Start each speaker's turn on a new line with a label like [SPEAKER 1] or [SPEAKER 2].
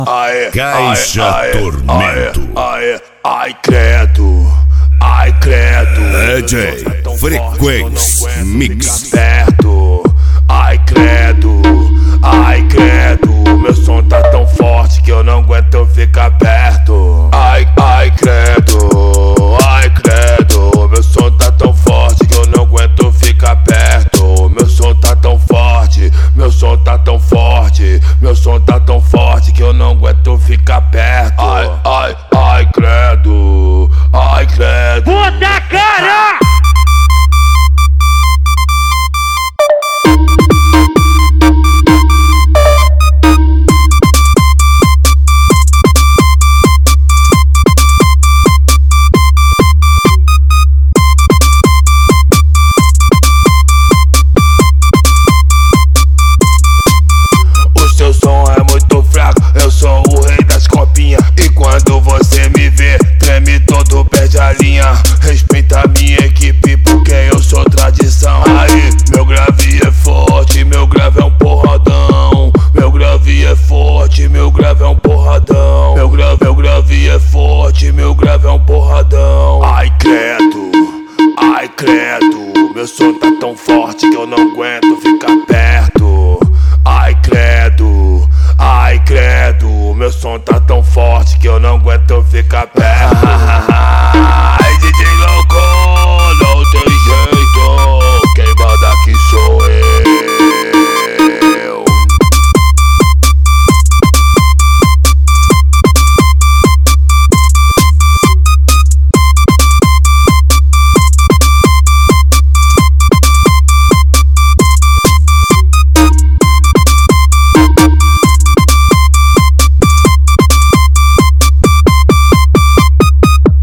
[SPEAKER 1] Caixa Tormento.
[SPEAKER 2] Ai credo,
[SPEAKER 1] DJ Frequência Mix.
[SPEAKER 2] perto. Ai credo, meu som tá tão forte que eu não aguento ficar perto. Ai credo, meu som tá tão forte que eu não aguento ficar perto. Meu som tá tão forte, meu som tá tão forte, meu som tá tão forte que eu não aguento ficar perto. Ai credo,
[SPEAKER 3] Puta cara!
[SPEAKER 2] O seu som é muito fraco, eu sou o rei das copinhas. E quando você me vê, treme todo, perde a linha. Respeita a minha equipe porque eu sou tradição. Aí, meu grave é forte, meu grave é um porradão. Meu grave é forte, meu grave é um porradão. Meu grave é forte, meu grave é um porradão. Ai credo, meu som tá tão forte que eu não aguento ficar perto. Ai credo, meu som tá tão forte que eu não aguento ficar perto.